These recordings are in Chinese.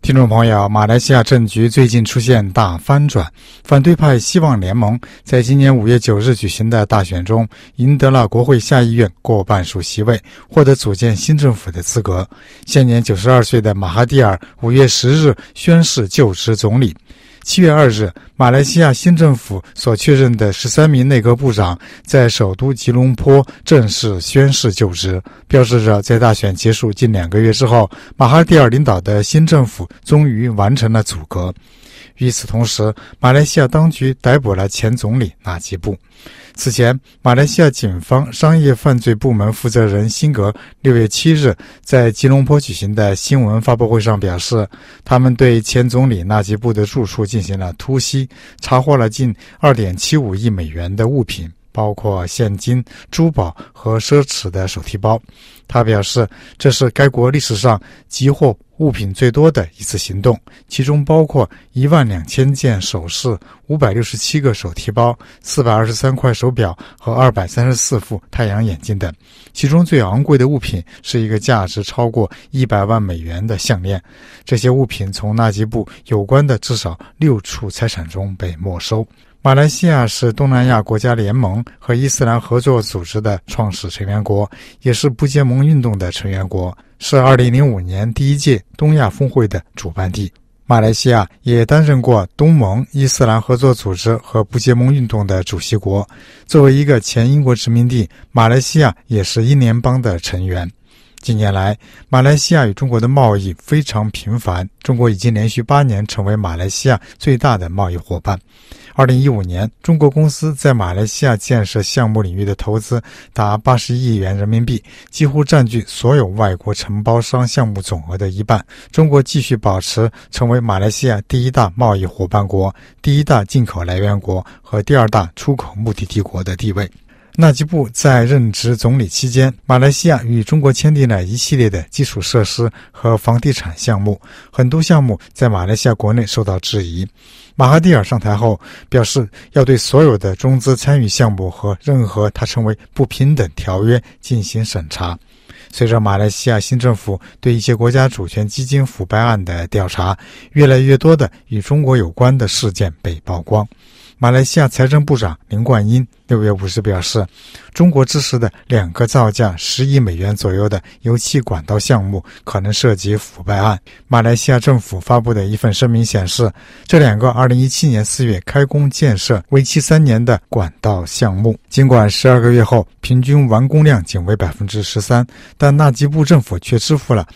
听众朋友，马来西亚政局最近出现大翻转，反对派希望联盟在今年5月9日举行的大选中赢得了国会下议院过半数席位，获得组建新政府的资格。现年92岁的马哈蒂尔5月10日宣誓就职总理。7月2日，马来西亚新政府所确认的13名内阁部长在首都吉隆坡正式宣誓就职，标志着在大选结束近2个月之后，马哈蒂尔领导的新政府终于完成了组阁。与此同时，马来西亚当局逮捕了前总理纳吉布。此前，马来西亚警方商业犯罪部门负责人辛格6月7日在吉隆坡举行的新闻发布会上表示，他们对前总理纳吉布的住处进行了突袭，查获了近 2.75 亿美元的物品，包括现金、珠宝和奢侈的手提包。他表示，这是该国历史上集获物品最多的一次行动，其中包括12000件首饰、567个手提包、423块手表和234副太阳眼镜等。其中最昂贵的物品是一个价值超过100万美元的项链。这些物品从纳吉布有关的至少6处财产中被没收。马来西亚是东南亚国家联盟和伊斯兰合作组织的创始成员国，也是不结盟运动的成员国，是2005年第一届东亚峰会的主办地。马来西亚也担任过东盟、伊斯兰合作组织和不结盟运动的主席国。作为一个前英国殖民地，马来西亚也是英联邦的成员。近年来，马来西亚与中国的贸易非常频繁，中国已经连续8年成为马来西亚最大的贸易伙伴。2015年，中国公司在马来西亚建设项目领域的投资达80亿元人民币，几乎占据所有外国承包商项目总额的一半。中国继续保持成为马来西亚第1大贸易伙伴国、第1大进口来源国和第2大出口目的地国的地位。纳吉布在任职总理期间，马来西亚与中国签订了一系列的基础设施和房地产项目，很多项目在马来西亚国内受到质疑。马哈蒂尔上台后表示，要对所有的中资参与项目和任何他称为不平等条约进行审查。随着马来西亚新政府对一些国家主权基金腐败案的调查，越来越多的与中国有关的事件被曝光。马来西亚财政部长林冠英6月5日表示，中国支持的2个造价10亿美元左右的油气管道项目可能涉及腐败案。马来西亚政府发布的一份声明显示，这2个2017年4月开工建设、为期3年的管道项目，尽管12个月后平均完工量仅为 13%， 但纳吉布政府却支付了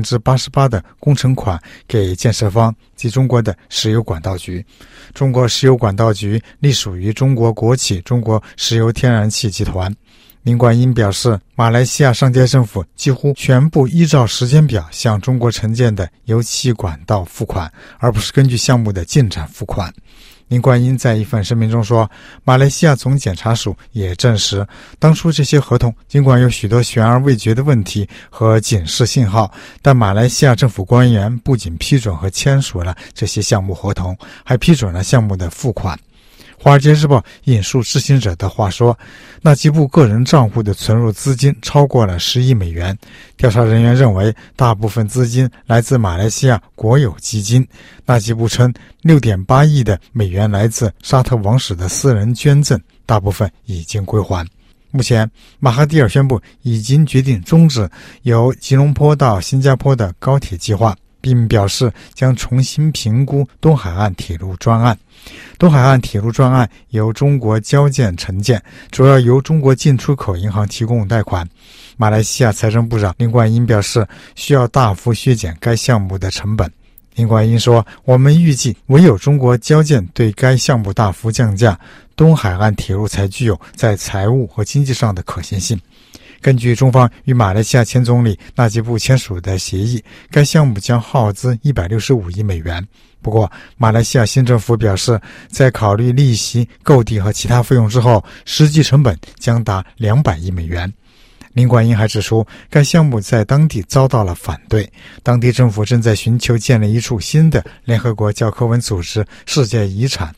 88% 的工程款给建设方及中国的石油管道局。中国石油管道局隶属于中国国企中国石油天然气集团。林冠英表示，马来西亚上届政府几乎全部依照时间表向中国承建的油气管道付款，而不是根据项目的进展付款。林冠英在一份声明中说，马来西亚总检察署也证实，当初这些合同尽管有许多悬而未决的问题和警示信号，但马来西亚政府官员不仅批准和签署了这些项目合同，还批准了项目的付款。华尔街日报引述知情者的话说，纳吉布个人账户的存入资金超过了10亿美元。调查人员认为，大部分资金来自马来西亚国有基金。纳吉布称 6.8 亿的美元来自沙特王室的私人捐赠，大部分已经归还。目前，马哈蒂尔宣布已经决定终止由吉隆坡到新加坡的高铁计划，并表示将重新评估东海岸铁路专案。东海岸铁路专案由中国交建承建，主要由中国进出口银行提供贷款。马来西亚财政部长林冠英表示，需要大幅削减该项目的成本。林冠英说，我们预计唯有中国交建对该项目大幅降价，东海岸铁路才具有在财务和经济上的可行性。根据中方与马来西亚前总理纳吉布签署的协议，该项目将耗资165亿美元。不过，马来西亚新政府表示，在考虑利息、购地和其他费用之后，实际成本将达200亿美元。林冠英还指出，该项目在当地遭到了反对，当地政府正在寻求建立一处新的联合国教科文组织世界遗产。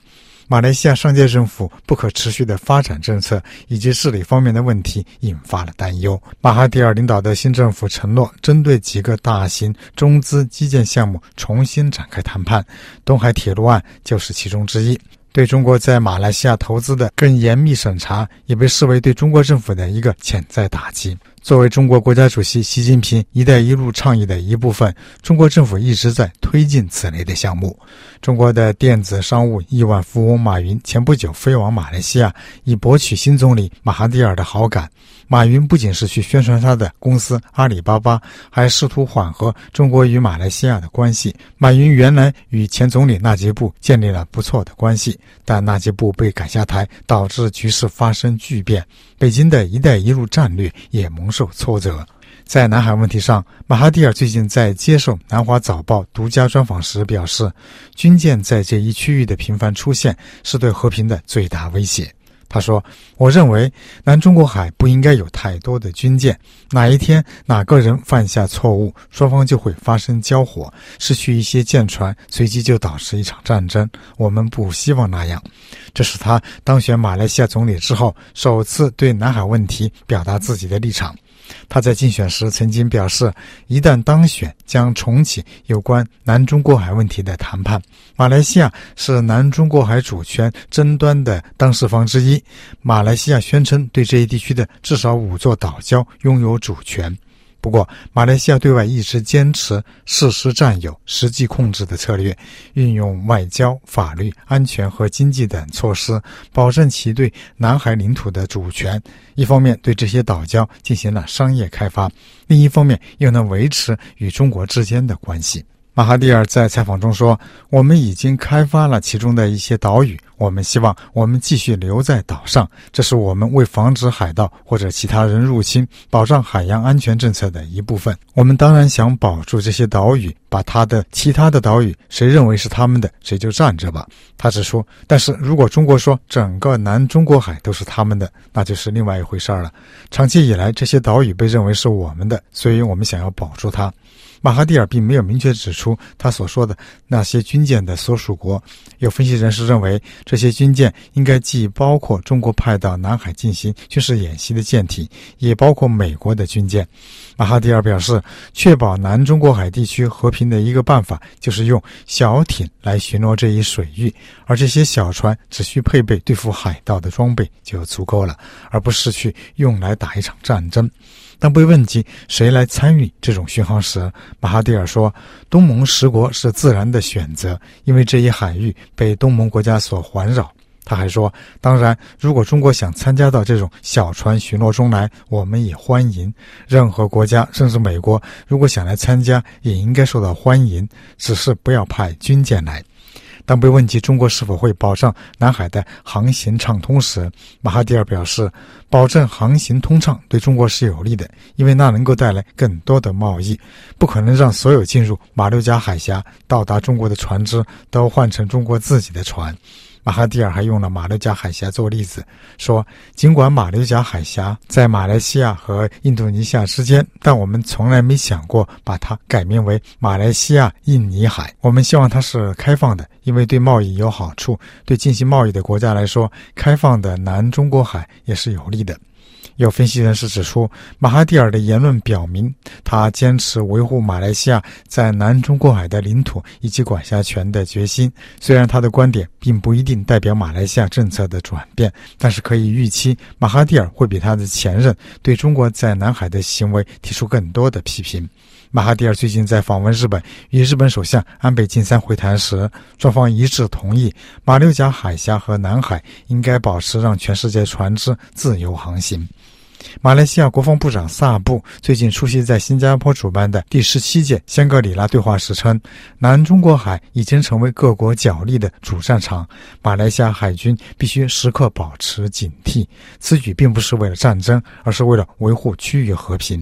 马来西亚上届政府不可持续的发展政策以及治理方面的问题引发了担忧。马哈蒂尔领导的新政府承诺针对几个大型中资基建项目重新展开谈判，东海铁路案就是其中之一。对中国在马来西亚投资的更严密审查也被视为对中国政府的一个潜在打击。作为中国国家主席习近平“一带一路”倡议的一部分，中国政府一直在推进此类的项目。中国的电子商务亿万富翁马云前不久飞往马来西亚，以博取新总理马哈蒂尔的好感。马云不仅是去宣传他的公司阿里巴巴，还试图缓和中国与马来西亚的关系。马云原来与前总理纳吉布建立了不错的关系，但纳吉布被赶下台，导致局势发生巨变，北京的一带一路战略也蒙受挫折。在南海问题上，马哈蒂尔最近在接受南华早报独家专访时表示，军舰在这一区域的频繁出现是对和平的最大威胁。他说，我认为南中国海不应该有太多的军舰，哪一天哪个人犯下错误，双方就会发生交火，失去一些舰船，随即就导致一场战争，我们不希望那样。这是他当选马来西亚总理之后首次对南海问题表达自己的立场。他在竞选时曾经表示，一旦当选将重启有关南中国海问题的谈判。马来西亚是南中国海主权争端的当事方之一，马来西亚宣称对这一地区的至少5座岛礁拥有主权。不过，马来西亚对外一直坚持事实占有、实际控制的策略，运用外交、法律、安全和经济等措施，保证其对南海领土的主权。一方面对这些岛礁进行了商业开发，另一方面又能维持与中国之间的关系。马哈蒂尔在采访中说，我们已经开发了其中的一些岛屿，我们希望我们继续留在岛上，这是我们为防止海盗或者其他人入侵，保障海洋安全政策的一部分。我们当然想保住这些岛屿，把其他的岛屿谁认为是他们的，谁就占着吧。他指出，但是如果中国说整个南中国海都是他们的，那就是另外一回事了。长期以来，这些岛屿被认为是我们的，所以我们想要保住它。马哈蒂尔并没有明确指出他所说的那些军舰的所属国。有分析人士认为，这些军舰应该既包括中国派到南海进行军事演习的舰艇，也包括美国的军舰。马哈蒂尔表示，确保南中国海地区和平的一个办法就是用小艇来巡逻这一水域，而这些小船只需配备对付海盗的装备就足够了，而不是去用来打一场战争。当被问及谁来参与这种巡航时，马哈蒂尔说，东盟10国是自然的选择，因为这一海域被东盟国家所环绕。他还说，当然，如果中国想参加到这种小船巡逻中来，我们也欢迎。任何国家，甚至美国，如果想来参加，也应该受到欢迎，只是不要派军舰来。当被问及中国是否会保障南海的航行畅通时，马哈蒂尔表示，保证航行通畅对中国是有利的，因为那能够带来更多的贸易，不可能让所有进入马六甲海峡到达中国的船只都换成中国自己的船。马哈蒂尔还用了马六甲海峡做例子，说尽管马六甲海峡在马来西亚和印度尼西亚之间，但我们从来没想过把它改名为马来西亚印尼海。我们希望它是开放的，因为对贸易有好处，对进行贸易的国家来说，开放的南中国海也是有利的。有分析人士指出，马哈蒂尔的言论表明他坚持维护马来西亚在南中国海的领土以及管辖权的决心。虽然他的观点并不一定代表马来西亚政策的转变，但是可以预期马哈蒂尔会比他的前任对中国在南海的行为提出更多的批评。马哈蒂尔最近在访问日本，与日本首相安倍晋三会谈时，双方一致同意马六甲海峡和南海应该保持让全世界船只自由航行。马来西亚国防部长萨布最近出席在新加坡主办的第17届香格里拉对话时称，南中国海已经成为各国角力的主战场，马来西亚海军必须时刻保持警惕。此举并不是为了战争，而是为了维护区域和平。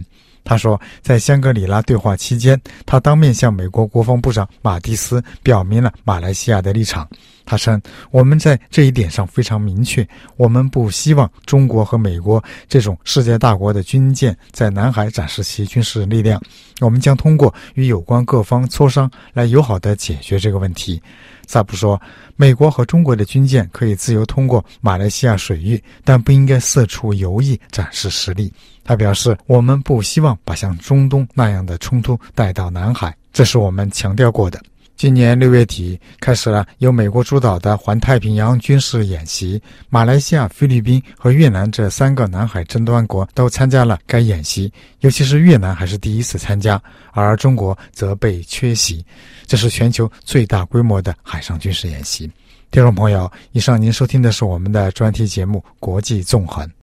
他说，在香格里拉对话期间，他当面向美国国防部长马蒂斯表明了马来西亚的立场。他称，我们在这一点上非常明确，我们不希望中国和美国这种世界大国的军舰在南海展示其军事力量，我们将通过与有关各方磋商来友好地解决这个问题。萨布说，美国和中国的军舰可以自由通过马来西亚水域，但不应该四处游弋展示实力。他表示，我们不希望把像中东那样的冲突带到南海，这是我们强调过的。今年6月底开始了由美国主导的环太平洋军事演习，马来西亚、菲律宾和越南这3个南海争端国都参加了该演习，尤其是越南还是第一次参加，而中国则被缺席。这是全球最大规模的海上军事演习。听众朋友，以上您收听的是我们的专题节目《国际纵横》。